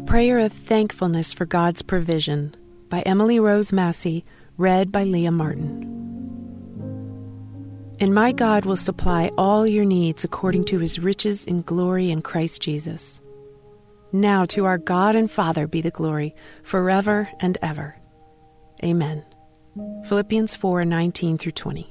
Prayer of Thankfulness for God's Provision by Emily Rose Massey, read by Leah Martin. And my God will supply all your needs according to his riches in glory in Christ Jesus. Now to our God and Father be the glory, forever and ever. Amen. Philippians 4:19 through 20.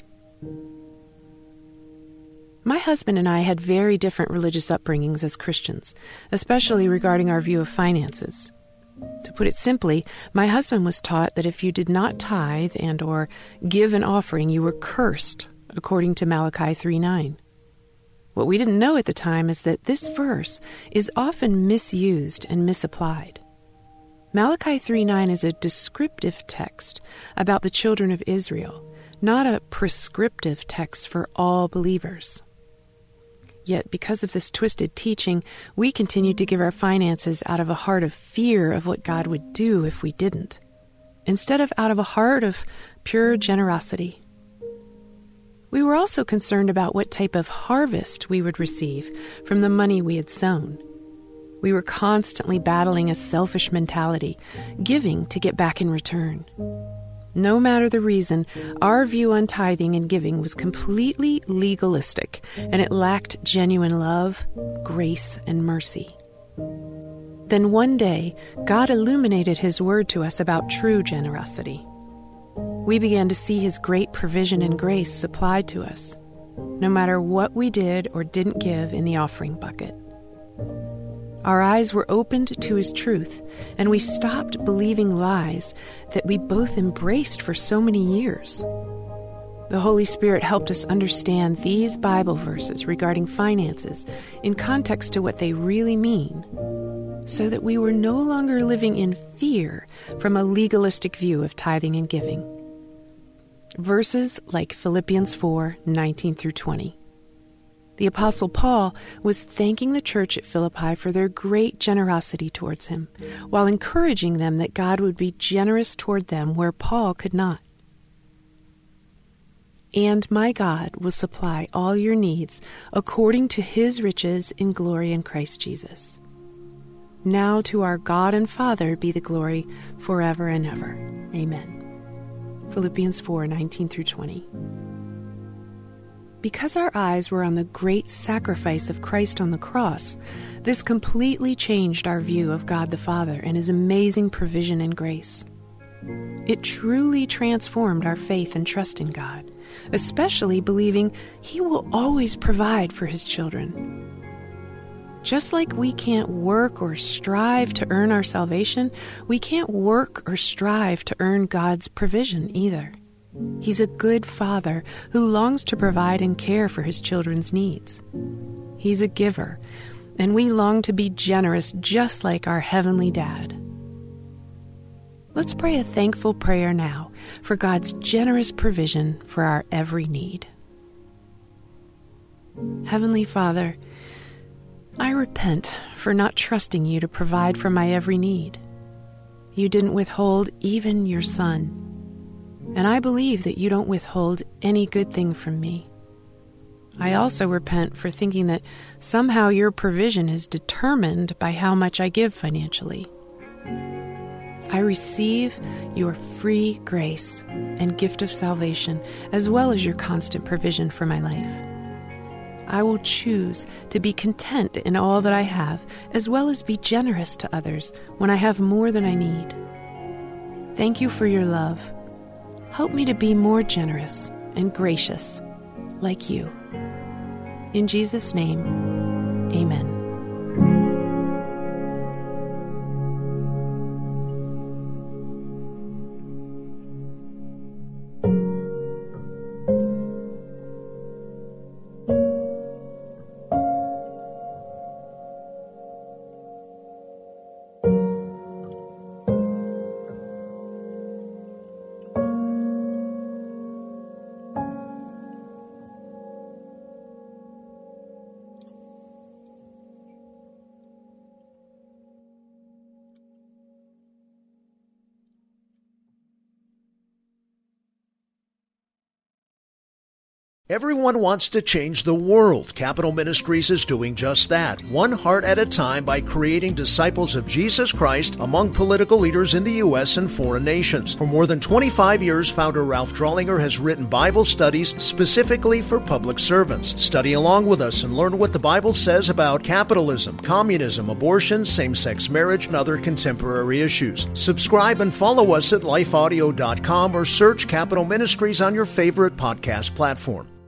My husband and I had very different religious upbringings as Christians, especially regarding our view of finances. To put it simply, my husband was taught that if you did not tithe and or give an offering, you were cursed, according to Malachi 3:9. What we didn't know at the time is that this verse is often misused and misapplied. Malachi 3:9 is a descriptive text about the children of Israel, not a prescriptive text for all believers. Yet, because of this twisted teaching, we continued to give our finances out of a heart of fear of what God would do if we didn't, instead of out of a heart of pure generosity. We were also concerned about what type of harvest we would receive from the money we had sown. We were constantly battling a selfish mentality, giving to get back in return. No matter the reason, our view on tithing and giving was completely legalistic, and it lacked genuine love, grace, and mercy. Then one day, God illuminated his word to us about true generosity. We began to see his great provision and grace supplied to us, no matter what we did or didn't give in the offering bucket. Our eyes were opened to his truth, and we stopped believing lies that we both embraced for so many years. The Holy Spirit helped us understand these Bible verses regarding finances in context to what they really mean, so that we were no longer living in fear from a legalistic view of tithing and giving. Verses like Philippians 4:19 through 20. The Apostle Paul was thanking the church at Philippi for their great generosity towards him, while encouraging them that God would be generous toward them where Paul could not. And my God will supply all your needs according to his riches in glory in Christ Jesus. Now to our God and Father be the glory forever and ever. Amen. Philippians 4:19 through 20. Because our eyes were on the great sacrifice of Christ on the cross, this completely changed our view of God the Father and his amazing provision and grace. It truly transformed our faith and trust in God, especially believing he will always provide for his children. Just like we can't work or strive to earn our salvation, we can't work or strive to earn God's provision either. He's a good father who longs to provide and care for his children's needs. He's a giver, and we long to be generous just like our heavenly Dad. Let's pray a thankful prayer now for God's generous provision for our every need. Heavenly Father, I repent for not trusting you to provide for my every need. You didn't withhold even your Son. And I believe that you don't withhold any good thing from me. I also repent for thinking that somehow your provision is determined by how much I give financially. I receive your free grace and gift of salvation, as well as your constant provision for my life. I will choose to be content in all that I have, as well as be generous to others when I have more than I need. Thank you for your love. Help me to be more generous and gracious, like you. In Jesus' name, amen. Everyone wants to change the world. Capital Ministries is doing just that, one heart at a time, by creating disciples of Jesus Christ among political leaders in the U.S. and foreign nations. For more than 25 years, founder Ralph Drollinger has written Bible studies specifically for public servants. Study along with us and learn what the Bible says about capitalism, communism, abortion, same-sex marriage, and other contemporary issues. Subscribe and follow us at lifeaudio.com or search Capital Ministries on your favorite podcast platform.